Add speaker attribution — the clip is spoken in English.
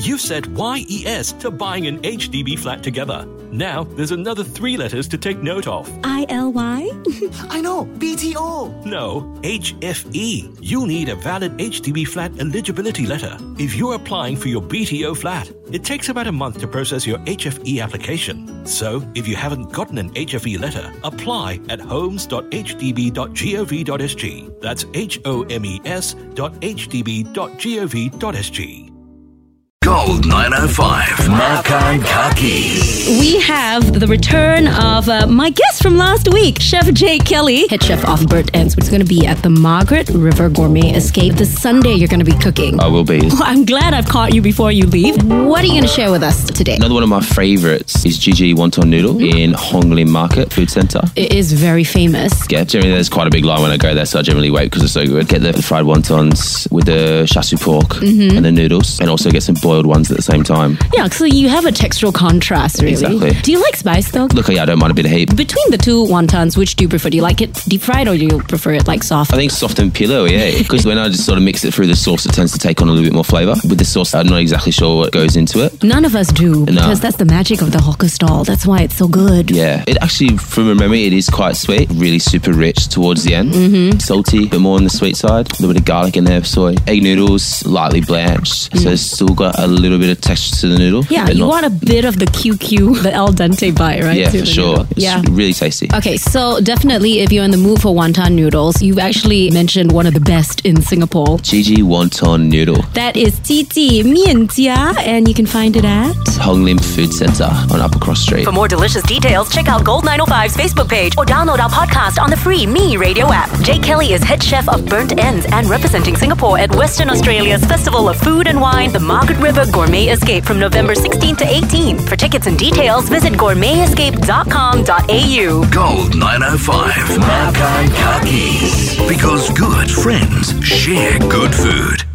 Speaker 1: You've said YES to buying an HDB flat together. Now, there's another 3 letters to take note of.
Speaker 2: ILY?
Speaker 3: I know, BTO.
Speaker 1: No, HFE. You'll need a valid HDB flat eligibility letter. If you're applying for your BTO flat, it takes about a month to process your HFE application. So, if you haven't gotten an HFE letter, apply at homes.hdb.gov.sg. That's homes.hdb.gov.sg.
Speaker 4: Gold 905. Makan Kaki.
Speaker 2: We have the return of my guest from last week, Chef Jay Kelly, head chef of Burnt Ends, which is going to be at the Margaret River Gourmet Escape this Sunday. You're going to be cooking.
Speaker 5: I will be.
Speaker 2: Well, I'm glad I've caught you before you leave. What are you going to share with us today?
Speaker 5: Another one of my favorites is Gigi Wonton Noodle in Hong Lim Market Food Centre.
Speaker 2: It is very famous.
Speaker 5: Yeah, generally there's quite a big line when I go there, so I generally wait because it's so good. Get the fried wontons with the char siu pork and the noodles, and also get some boiled ones at the same time.
Speaker 2: Yeah, so you have a textural contrast, really.
Speaker 5: Exactly.
Speaker 2: Do you like spice, though?
Speaker 5: Look, yeah, I don't mind a bit of heat.
Speaker 2: Between the two wontons, which do you prefer? Do you like it deep fried or do you prefer it like soft?
Speaker 5: I think soft and pillow, yeah. Because when I just sort of mix it through the sauce, it tends to take on a little bit more flavour. With the sauce, I'm not exactly sure what goes into it.
Speaker 2: None of us do, because that's the magic of the hawker stall. That's why it's so good.
Speaker 5: Yeah. It actually, from memory, it is quite sweet. Really super rich towards the end. Salty, but more on the sweet side. A little bit of garlic in there, soy. Egg noodles, lightly blanched. So it's still got a little bit of texture to the noodle.
Speaker 2: Yeah, you want a bit of the QQ, the al dente bite, right?
Speaker 5: Yeah, for sure. It's really tasty.
Speaker 2: Okay, so definitely if you're in the mood for wonton noodles, you've actually mentioned one of the best in Singapore.
Speaker 5: Gigi Wonton Noodle.
Speaker 2: That is Titi Mian Jia, and you can find it at
Speaker 5: Hong Lim Food Centre on Upper Cross Street.
Speaker 6: For more delicious details, check out Gold 905's Facebook page or download our podcast on the free Me Radio app. Jay Kelly is head chef of Burnt Ends and representing Singapore at Western Australia's Festival of Food and Wine, the Margaret River Gourmet Escape from November 16 to 18. For tickets and details, visit gourmetescape.com.au.
Speaker 4: Gold 905. Makan Kaki. Because good friends share good food.